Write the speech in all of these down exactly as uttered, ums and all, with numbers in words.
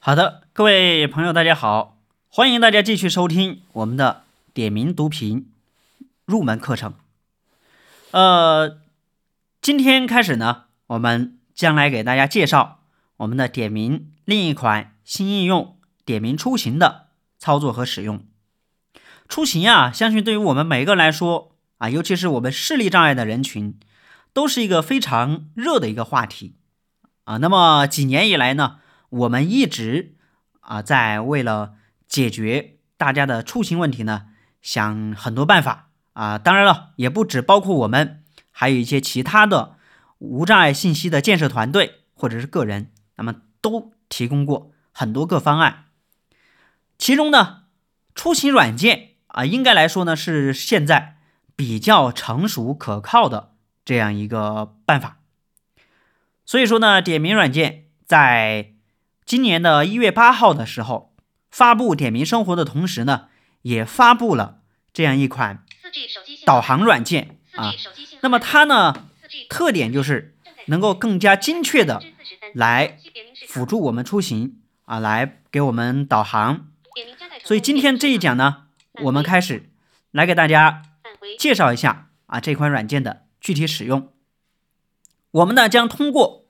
好的，各位朋友大家好，欢迎大家继续收听我们的点名读评入门课程。呃，今天开始呢，我们将来给大家介绍我们的点名另一款新应用点名出行的操作和使用。出行啊，相信对于我们每个人来说啊，尤其是我们视力障碍的人群，都是一个非常热的一个话题啊。那么几年以来呢，我们一直啊在为了解决大家的出行问题呢，想很多办法啊。当然了，也不只包括我们，还有一些其他的无障碍信息的建设团队或者是个人，那么都提供过很多个方案。其中呢，出行软件啊，应该来说呢是现在比较成熟可靠的这样一个办法。所以说呢，点名软件在今年的一月八号的时候发布点名生活的同时呢，也发布了这样一款导航软件啊。那么它呢，特点就是能够更加精确的来辅助我们出行啊，来给我们导航。所以今天这一讲呢，我们开始来给大家介绍一下啊这款软件的具体使用。我们呢将通过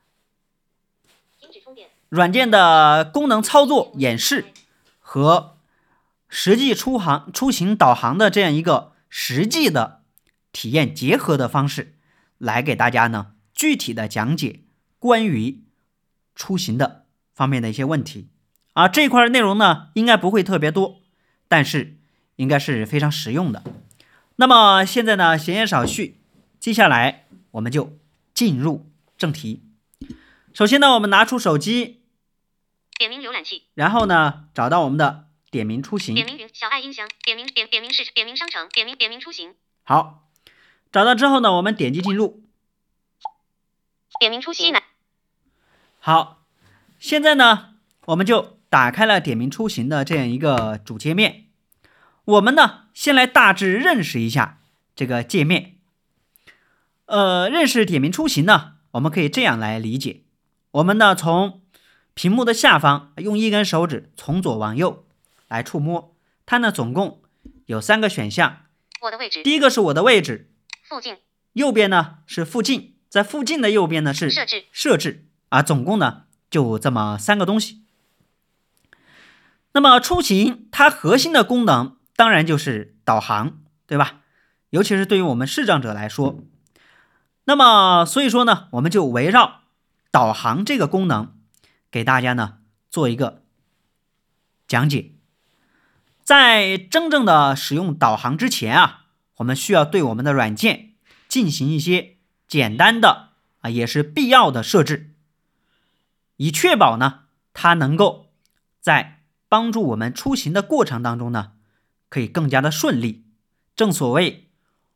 软件的功能操作演示和实际出行出行导航的这样一个实际的体验结合的方式，来给大家呢具体的讲解关于出行的方面的一些问题啊。这块内容呢应该不会特别多，但是应该是非常实用的。那么现在呢闲言少叙，接下来我们就进入正题。首先呢，我们拿出手机， 点名浏览器， 然后呢找到我们的点名出行， 点名云小爱音箱，点名点点名是点名商城，点名点名出行。 好，找到之后呢，我们点击进入， 点名出行。 好，现在呢我们就打开了点名出行的这样一个主界面。我们呢先来大致认识一下这个界面。呃，认识点名出行呢，我们可以这样来理解。我们呢从屏幕的下方用一根手指从左往右来触摸，它呢总共有三个选项。 我的位置， 第一个是我的位置， 附近， 右边呢是附近，在附近的右边呢是设置， 设置啊，总共呢就这么三个东西。那么出行它核心的功能当然就是导航，对吧？尤其是对于我们视障者来说，那么所以说呢，我们就围绕导航这个功能给大家呢做一个讲解。在真正的使用导航之前啊，我们需要对我们的软件进行一些简单的啊也是必要的设置，以确保呢它能够在帮助我们出行的过程当中呢可以更加的顺利。正所谓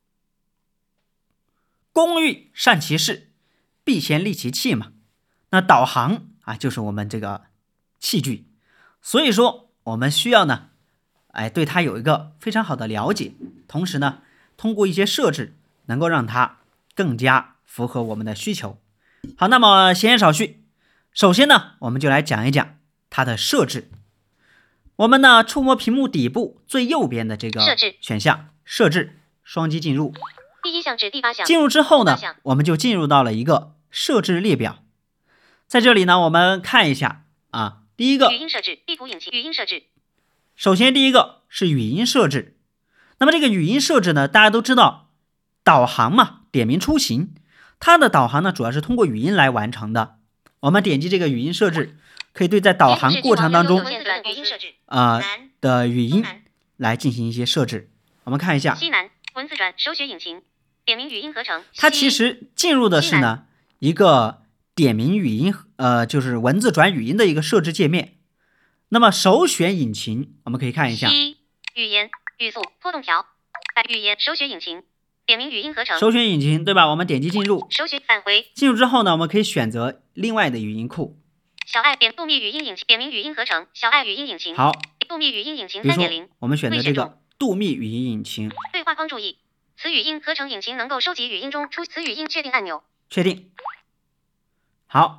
工欲善其事，必先利其器嘛。那导航啊就是我们这个器具，所以说我们需要呢哎，对它有一个非常好的了解，同时呢通过一些设置能够让它更加符合我们的需求。好，那么闲言少叙，首先呢我们就来讲一讲它的设置。我们呢触摸屏幕底部最右边的这个选项设置，双击进入。 第一项至第八项， 进入之后呢，我们就进入到了一个设置列表。在这里呢，我们看一下啊，第一个语音设置，地图引擎语音设置。 首先第一个是语音设置。那么这个语音设置呢，大家都知道，导航嘛，点名出行，它的导航呢主要是通过语音来完成的。我们点击这个语音设置，可以对在导航过程当中啊、呃、的语音来进行一些设置。我们看一下西南文字转手写引擎，点名语音合成。 它其实进入的是呢一个点名语音呃就是文字转语音的一个设置界面。那么首选引擎我们可以看一下， 语言语速拖动条，语言首选引擎，点名语音合成。 首选引擎对吧？我们点击进入， 首选返回。 进入之后呢，我们可以选择另外的语音库。 小爱点度密语音引擎，点名语音合成。小爱语音引擎。 好， 度密语音引擎比如三点零， 说我们选择这个度密语音引擎。 对话框注意，此语音合成引擎能够收集语音中出此语音确定按钮。 确定。好。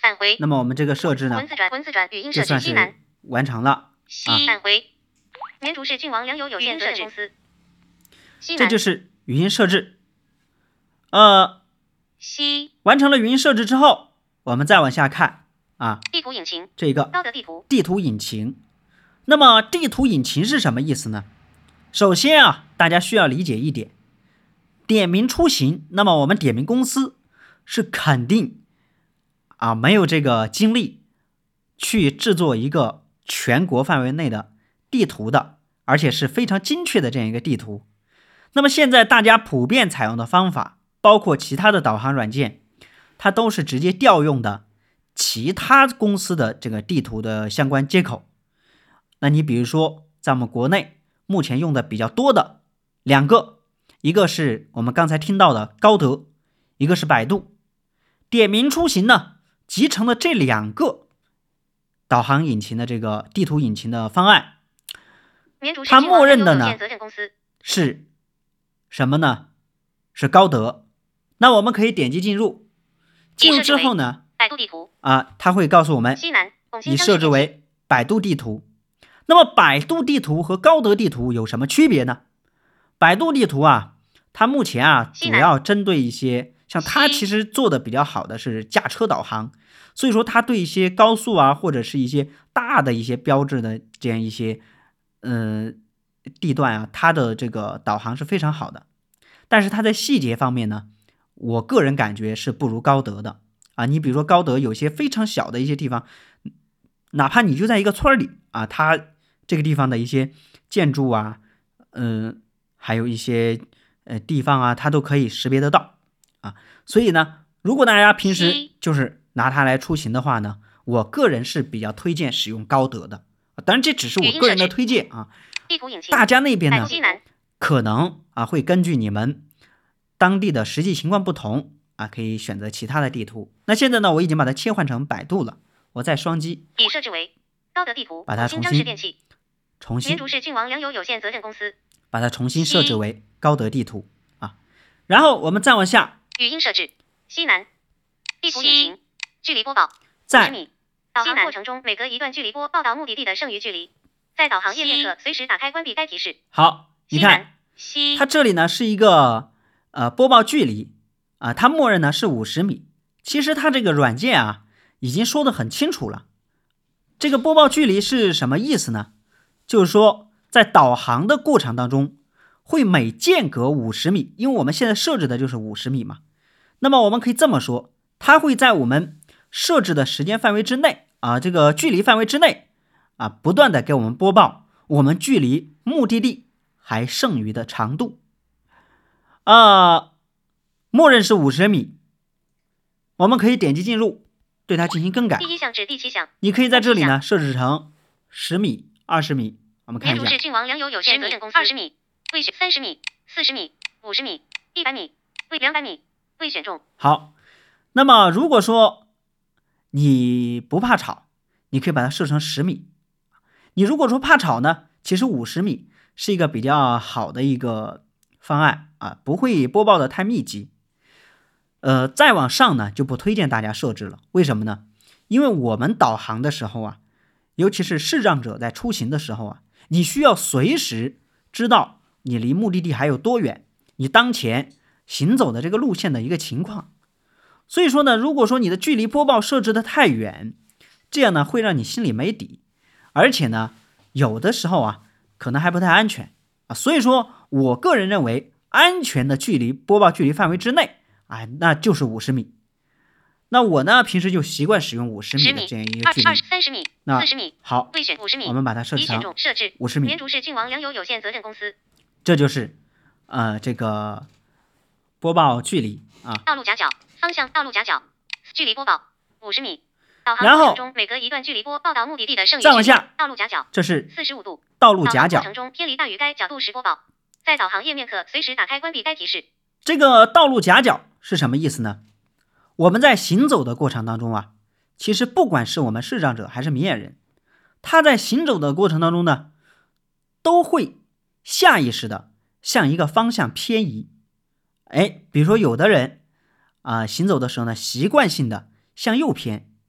返回。 那么我们这个设置呢， 文字转文字转语音设置就算西南是完成了啊。 返回。绵竹市郡王粮油有限责任公司。西南。 这就是语音设置。呃， 西完成了语音设置之后，我们再往下看啊， 地图引擎这个高德地图。 地图引擎。那么地图引擎是什么意思呢？首先啊，大家需要理解一点，点名出行，那么我们点名公司是肯定啊没有这个精力去制作一个全国范围内的地图的，而且是非常精确的这样一个地图。那么现在大家普遍采用的方法，包括其他的导航软件，它都是直接调用的其他公司的这个地图的相关接口。那你比如说在我们国内目前用的比较多的两个，一个是我们刚才听到的高德，一个是百度。点名出行呢，集成了这两个导航引擎的这个地图引擎的方案，它默认的呢是什么呢？是高德。那我们可以点击进入，进入之后呢， 百度地图啊，它会告诉我们你设置为百度地图。那么百度地图和高德地图有什么区别呢？百度地图啊，它目前啊主要针对一些像它其实做的比较好的是驾车导航，所以说它对一些高速啊或者是一些大的一些标志的这样一些呃地段啊，它的这个导航是非常好的。但是它在细节方面呢，我个人感觉是不如高德的啊。你比如说高德有些非常小的一些地方，哪怕你就在一个村里啊，它这个地方的一些建筑啊，嗯、呃，还有一些呃地方啊，它都可以识别得到啊。所以呢，如果大家平时就是拿它来出行的话呢，我个人是比较推荐使用高德的。当然这只是我个人的推荐啊。大家那边呢，可能啊会根据你们当地的实际情况不同啊，可以选择其他的地图。那现在呢，我已经把它切换成百度了，我再双击， 已设置为高德地图， 把它重新重新绵竹市郡王粮油有限责任公司， 把它重新设置为高德地图啊。然后我们再往下， 语音设置西南地图引擎距离播报在米，导航过程中每隔一段距离播报到目的地的剩余距离。在导航页面可随时打开关闭该提示。 好，你看它这里呢是一个呃播报距离啊，它默认呢是五十米。其实它这个软件啊已经说得很清楚了。这个播报距离是什么意思呢？就是说在导航的过程当中会每间隔五十米，因为我们现在设置的就是五十米嘛。那么我们可以这么说，它会在我们设置的时间范围之内啊，这个距离范围之内啊，不断的给我们播报我们距离目的地还剩余的长度。啊，默认是五十米。我们可以点击进入，对它进行更改。 第一项至第七项， 你可以在这里呢设置成十米、二十米。我们看一下。 绵竹市郡王粮油有限责任公司，二十米，未选三十米、四十米、五十米、一百米、未两百米，未选中。 好，那么如果说你不怕吵，你可以把它设成十米。你如果说怕吵呢，其实五十米是一个比较好的一个方案啊，不会播报的太密集。呃，再往上呢就不推荐大家设置了。为什么呢？因为我们导航的时候啊，尤其是视障者在出行的时候啊，你需要随时知道你离目的地还有多远，你当前行走的这个路线的一个情况。所以说呢，如果说你的距离播报设置的太远，这样呢会让你心里没底，而且呢有的时候啊可能还不太安全啊。所以说我个人认为安全的距离播报距离范围之内，哎，那就是五十米。那我呢平时就习惯使用五十米的这样一个距离。 二十、三十米、四十米， 好， 未选五十米， 我们把它设置成设置五十米。 绵竹市郡王粮油有限责任公司， 这就是呃这个播报距离啊。 道路夹角方向，道路夹角距离播报五十米。导航过程中每隔一段距离播报到目的地的剩余距离。 再往下， 道路夹角， 这是四十五度。 道路夹角过程中偏离大于该角度时播报。在导航页面可随时打开关闭该提示。 这个道路夹角是什么意思呢？我们在行走的过程当中啊，其实不管是我们视障者还是明眼人，他在行走的过程当中呢，都会下意识的向一个方向偏移。哎，比如说有的人啊、呃，行走的时候呢，习惯性的向右偏，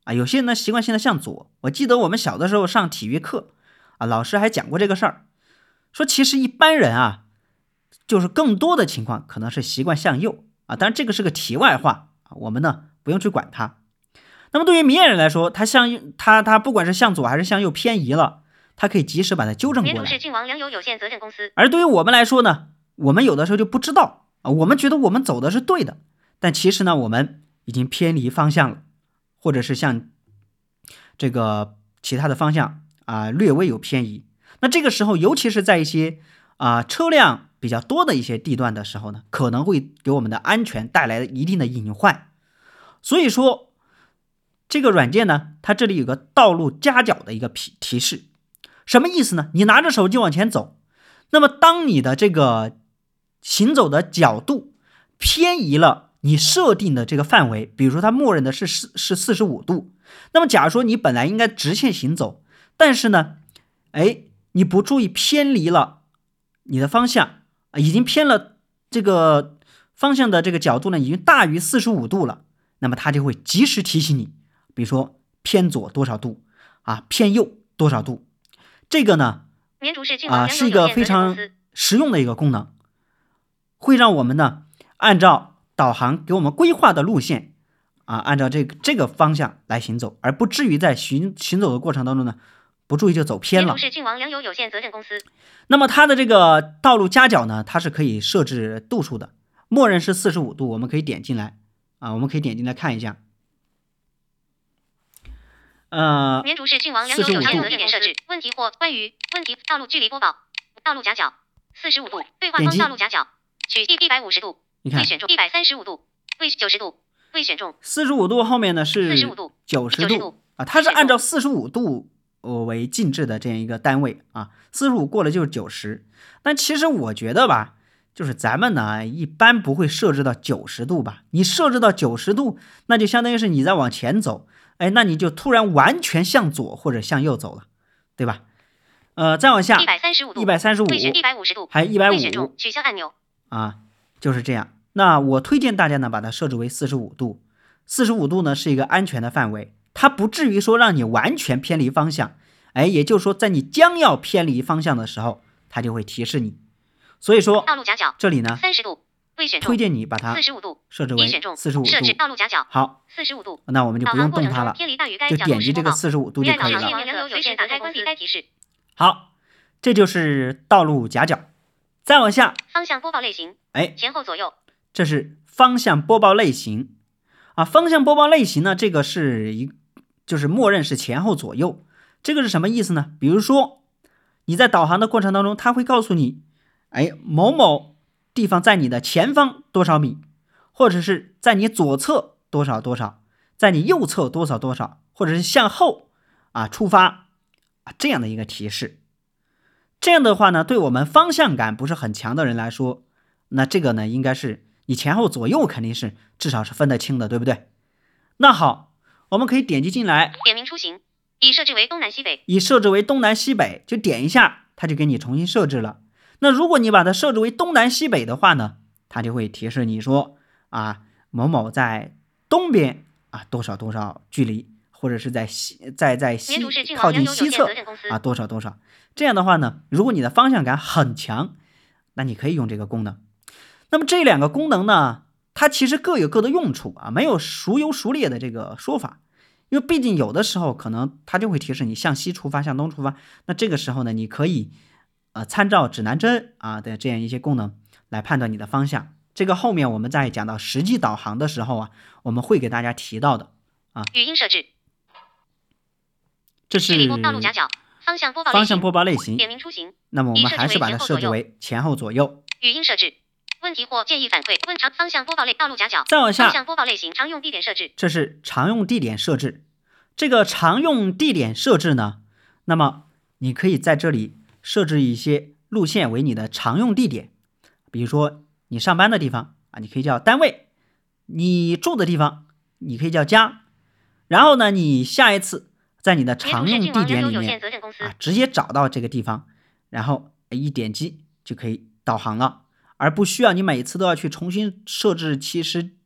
啊，有些人呢习惯性的向左。我记得我们小的时候上体育课啊，老师还讲过这个事儿，说其实一般人啊，就是更多的情况可能是习惯向右啊。当然这个是个题外话啊，我们呢不用去管它。那么对于明眼人来说，他向右，他他不管是向左还是向右偏移了，他可以及时把它纠正过来。 联主是晋王粮油有限责任公司。 而对于我们来说呢，我们有的时候就不知道啊，我们觉得我们走的是对的，但其实呢，我们已经偏离方向了，或者是向这个其他的方向啊略微有偏移。那这个时候，尤其是在一些啊车辆比较多的一些地段的时候呢，可能会给我们的安全带来一定的隐患。所以说，这个软件呢，它这里有个道路夹角的一个提示，什么意思呢？你拿着手机往前走，那么当你的这个行走的角度偏移了你设定的这个范围，比如说它默认的是是四十五度，那么假如说你本来应该直线行走，但是呢，哎，你不注意偏离了你的方向，已经偏了这个方向的这个角度呢，已经大于四十五度了，那么它就会及时提醒你，比如说偏左多少度啊，偏右多少度。这个呢，啊，是一个非常实用的一个功能，会让我们呢按照导航给我们规划的路线啊，按照这个这个方向来行走，而不至于在行行走的过程当中呢，不注意就走偏了。 是晋王粮油有限责任公司。 那么它的这个道路夹角呢，它是可以设置度数的，默认是四十五度，我们可以点进来啊，我们可以点进来看一下。呃， 绵竹是晋王粮油有限责任设置。问题或关于问题道路距离播报，道路夹角四十五度，对话框道路夹角取一百五十度， 你看未选中一百三十五度，未九十度，未选中四十五度后面呢是四十五度、 九十度啊，它是按照四十五度为进制的这样一个单位啊，四十五过了就是九十。但其实我觉得吧，就是咱们呢一般不会设置到九十度吧？你设置到九十度，那就相当于是你在往前走。哎，那你就突然完全向左或者向右走了，对吧？呃，再往下， 一百三十五度， 一百三十五， 一百五十度， 还有一百五， 取消按钮啊，就是这样。那我推荐大家呢，把它设置为四十五度。四十五度呢是一个安全的范围，它不至于说让你完全偏离方向。哎，也就是说，在你将要偏离方向的时候，它就会提示你。所以说， 道路夹角这里呢， 三十度。 推荐你把它设置为四十五度。 设置道路夹角好， 四十五度， 那我们就不用动它了，就点击这个四十五度就可以了。好，这就是道路夹角。再往下， 方向播报类型， 哎， 前后左右， 这是方向播报类型啊。方向播报类型呢，这个是一就是默认是前后左右。这个是什么意思呢？比如说你在导航的过程当中，它会告诉你，哎，某某地方在你的前方多少米，或者是在你左侧多少多少，在你右侧多少多少，或者是向后啊出发啊这样的一个提示。这样的话呢，对我们方向感不是很强的人来说，那这个呢应该是你前后左右肯定是至少是分得清的，对不对？那好，我们可以点击进来， 点名出行，已设置为东南西北， 已设置为东南西北，就点一下，它就给你重新设置了。那如果你把它设置为东南西北的话呢，它就会提示你说啊，某某在东边啊多少多少距离，或者是在西在在西靠近西侧啊多少多少。这样的话呢，如果你的方向感很强，那你可以用这个功能。那么这两个功能呢，它其实各有各的用处啊，没有孰优孰劣的这个说法。因为毕竟有的时候可能它就会提示你向西出发，向东出发。那这个时候呢，你可以呃参照指南针啊的这样一些功能来判断你的方向。这个后面我们在讲到实际导航的时候啊，我们会给大家提到的啊。 语音设置， 这是道路夹角，方向播报方向播报类型。 点名出行， 那么我们还是把它设置为前后左右。 语音设置，问题或建议反馈，问常方向播报类道路夹角。 再往下， 方向播报类型常用地点设置， 这是常用地点设置。这个常用地点设置呢，那么你可以在这里设置一些路线为你的常用地点，比如说你上班的地方啊，你可以叫单位；你住的地方，你可以叫家。然后呢，你下一次在你的常用地点里面啊，直接找到这个地方，然后一点击就可以导航了，而不需要你每次都要去重新设置其实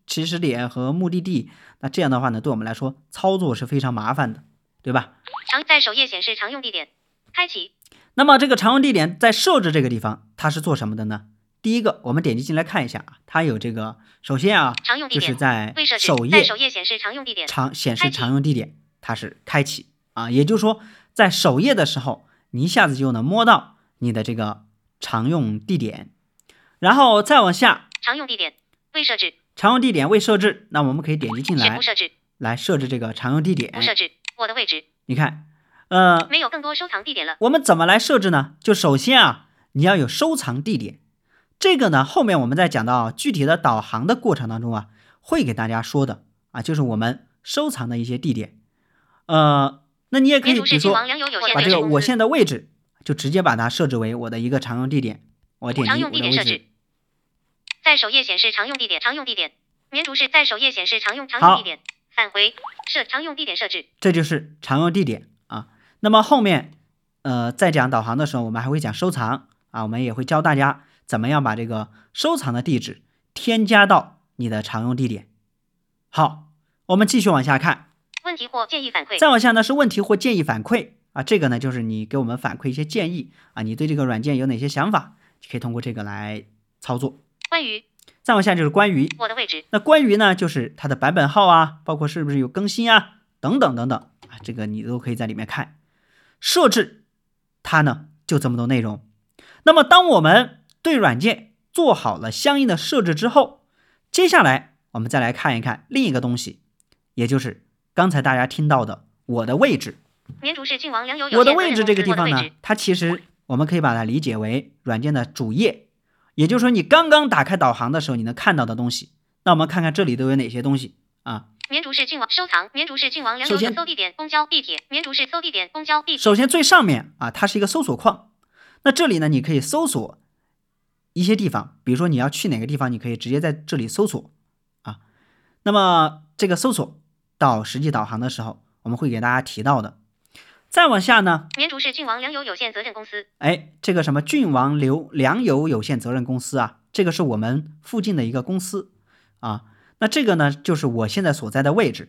起始点和目的地，那这样的话呢，对我们来说操作是非常麻烦的，对吧？ 常在首页显示常用地点，开启。 那么这个常用地点在设置这个地方，它是做什么的呢？第一个，我们点击进来看一下啊，它有这个，首先啊， 常用地点就是在未设置首页在首页显示常用地点， 常显示开启常用地点，它是开启啊，也就是说，在首页的时候，你一下子就能摸到你的这个常用地点，然后再往下， 常用地点未设置， 常用地点未设置，那我们可以点击进来选不设置， 来设置这个常用地点不。设置我的位置， 你看，呃， 没有更多收藏地点了。 我们怎么来设置呢？就首先啊，你要有收藏地点。这个呢，后面我们在讲到具体的导航的过程当中啊，会给大家说的啊，就是我们收藏的一些地点。呃，那你也可以比如说把这个我现在的位置就直接把它设置为我的一个常用地点，我点击我的位置。 在首页显示常用地点，常用地点，绵竹市在首页显示常用常用地点，返回设常用地点设置， 这就是常用地点啊。那么后面呃在讲导航的时候，我们还会讲收藏啊，我们也会教大家怎么样把这个收藏的地址添加到你的常用地点。好，我们继续往下看。 问题或建议反馈。 再往下呢是问题或建议反馈啊，这个呢就是你给我们反馈一些建议啊，你对这个软件有哪些想法，可以通过这个来操作。 关于。 再往下就是关于我的位置。 那关于呢就是它的版本号啊，包括是不是有更新啊，等等等等啊，这个你都可以在里面看。设置它呢就这么多内容。那么当我们对软件做好了相应的设置之后，接下来我们再来看一看另一个东西，也就是刚才大家听到的我的位置。 绵竹市郡王粮油有限我的位置这个地方呢， 我的位置它其实我们可以把它理解为软件的主页，也就是说你刚刚打开导航的时候你能看到的东西。那我们看看这里都有哪些东西啊？ 绵竹市郡王收藏，绵竹市郡王粮油有搜地点，公交、地铁，绵竹市搜地点，公交、地铁。 首先最上面啊，它是一个搜索框。那这里呢，你可以搜索一些地方，比如说你要去哪个地方，你可以直接在这里搜索啊。那么这个搜索到实际导航的时候，我们会给大家提到的。再往下呢， 绵竹市郡王粮油有限责任公司。 哎，这个什么郡王流粮油有限责任公司啊，这个是我们附近的一个公司啊。那这个呢，就是我现在所在的位置。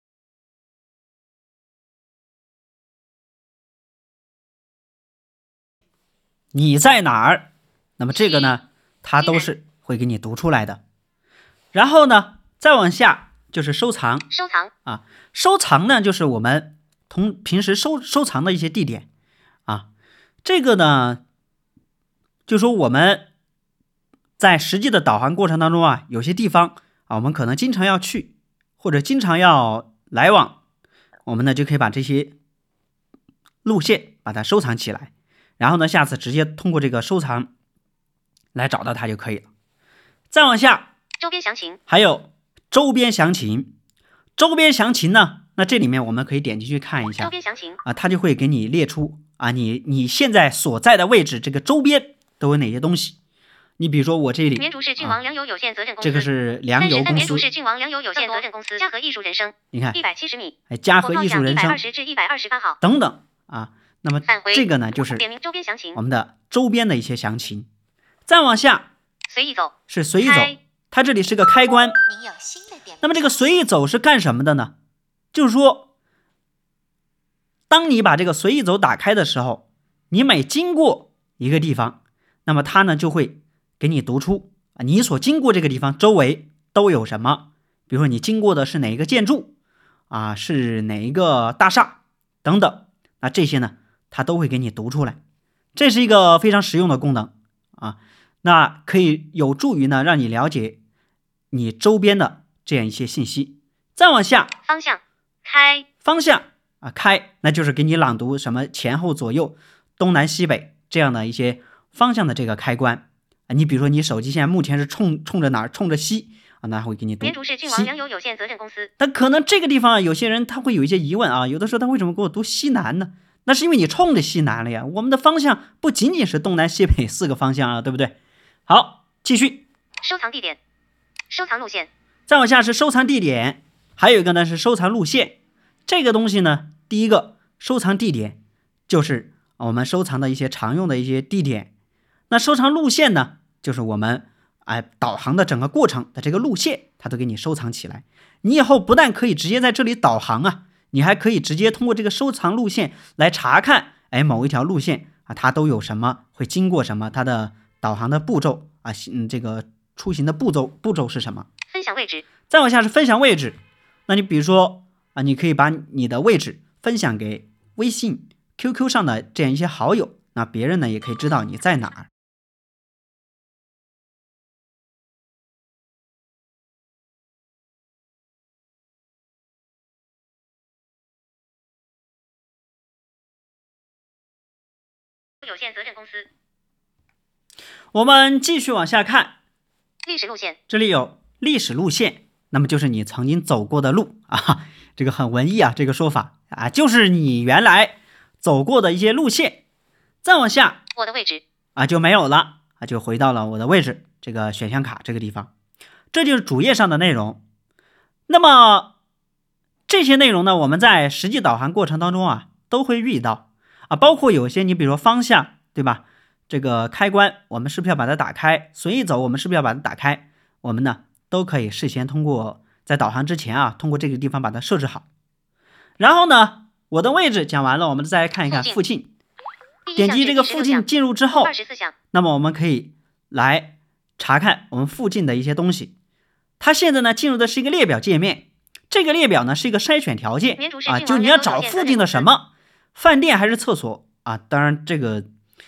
你在哪儿？那么这个呢，它都是会给你读出来的。然后呢，再往下就是收藏。 收藏啊，收藏呢，就是我们同平时收收藏的一些地点啊。这个呢，就说我们在实际的导航过程当中啊，有些地方啊，我们可能经常要去，或者经常要来往，我们呢就可以把这些路线把它收藏起来。然后呢，下次直接通过这个收藏来找到它就可以了。再往下， 周边详情， 还有周边详情。周边详情呢，那这里面我们可以点进去看一下。 周边详情啊，它就会给你列出啊，你你现在所在的位置这个周边都有哪些东西。你比如说我这里， 绵竹市郡王粮油有限责任公司， 这个是粮油公司。 绵竹市郡王粮油有限责任公司，嘉禾艺术人生， 你看一百七十米， 哎，嘉禾艺术人生， 一百二十至一百二十八号等等啊。那么这个呢，就是点名周边详情， 我们的周边的一些详情。再往下， 随意走是随意走，它这里是个开关。 你有新的点。 那么这个随意走是干什么的呢？就是说，当你把这个随意走打开的时候，你每经过一个地方，那么它呢就会给你读出啊，你所经过这个地方周围都有什么。比如说你经过的是哪一个建筑啊，是哪一个大厦等等，那这些呢，它都会给你读出来。这是一个非常实用的功能啊，那可以有助于呢让你了解你周边的这样一些信息。再往下， 方向开， 方向啊开，那就是给你朗读什么前后左右、东南西北这样的一些方向的这个开关啊。你比如说你手机现在目前是冲冲着哪儿？冲着西啊，那会给你读。 绵竹市郡王粮油有限责任公司。 但可能这个地方有些人他会有一些疑问啊，有的时候他为什么给我读西南呢？那是因为你冲着西南了呀。我们的方向不仅仅是东南西北四个方向啊，对不对？好，继续。 收藏地点，收藏路线。 再往下是收藏地点，还有一个呢是收藏路线。这个东西呢，第一个收藏地点就是我们收藏的一些常用的一些地点。那收藏路线呢，就是我们哎，导航的整个过程的这个路线，它都给你收藏起来。你以后不但可以直接在这里导航啊，你还可以直接通过这个收藏路线来查看，哎，某一条路线啊，它都有什么，会经过什么，它的导航的步骤啊，嗯，这个出行的步骤步骤是什么？ 分享位置。 再往下是分享位置。那你比如说啊，你可以把你的位置分享给微信、Q Q 上的这样一些好友，那别人呢也可以知道你在哪儿。 有限责任公司。 我们继续往下看， 历史路线， 这里有历史路线，那么就是你曾经走过的路啊，这个很文艺啊，这个说法啊，就是你原来走过的一些路线。再往下， 我的位置啊就没有了啊，就回到了我的位置这个选项卡这个地方，这就是主页上的内容。那么这些内容呢，我们在实际导航过程当中啊都会遇到啊，包括有些你比如说方向，对吧？这个开关我们是不是要把它打开？随意走我们是不是要把它打开？我们呢都可以事先通过在导航之前啊，通过这个地方把它设置好。然后呢，我的位置讲完了，我们再来看一看附近。点击这个附近进入之后，那么我们可以来查看我们附近的一些东西。它现在呢进入的是一个列表界面，这个列表呢是一个筛选条件啊，就你要找附近的什么饭店还是厕所啊？当然这个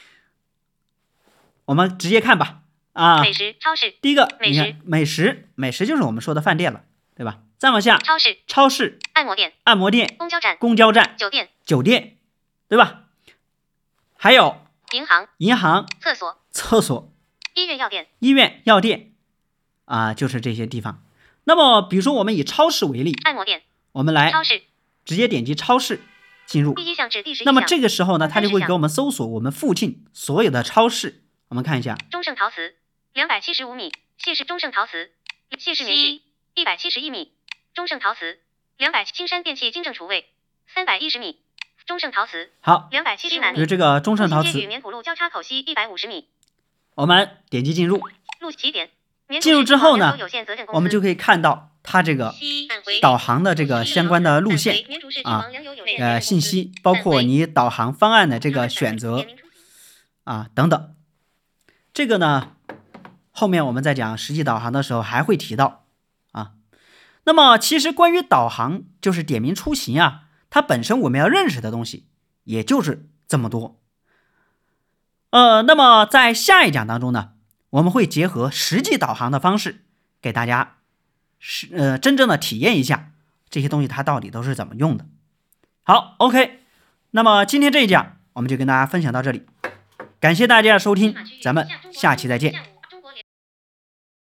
我们直接看吧啊。 美食超市， 第一个美食美食美食就是我们说的饭店了，对吧？再往下， 超市超市按摩店按摩店公交站公交站酒店酒店，对吧？还有银行银行厕所厕所医院药店医院药店啊，就是这些地方。那么比如说我们以超市为例， 按摩店我们来超市直接点击超市进入。 第一项至第十一项， 那么这个时候呢，它就会给我们搜索我们附近所有的超市。我们看一下， 中盛陶瓷两百七十五米，谢氏中盛陶瓷，谢氏棉絮一百七十一米，中盛陶瓷两百，青山电器金正厨卫三百一十米，中盛陶瓷好， 两百七十南就是这个中盛陶瓷与棉圃路交叉口西一百五十米。 我们点击进入， 路起点进入之后呢，我们就可以看到它这个导航的这个相关的路线啊，呃信息，包括你导航方案的这个选择啊等等。这个呢，后面我们在讲实际导航的时候还会提到啊。那么其实关于导航，就是点名出行啊，它本身我们要认识的东西也就是这么多。呃，那么在下一讲当中呢，我们会结合实际导航的方式，给大家是呃真正的体验一下这些东西它到底都是怎么用的。好 ，OK， 那么今天这一讲我们就跟大家分享到这里，感谢大家的收听，咱们下期再见。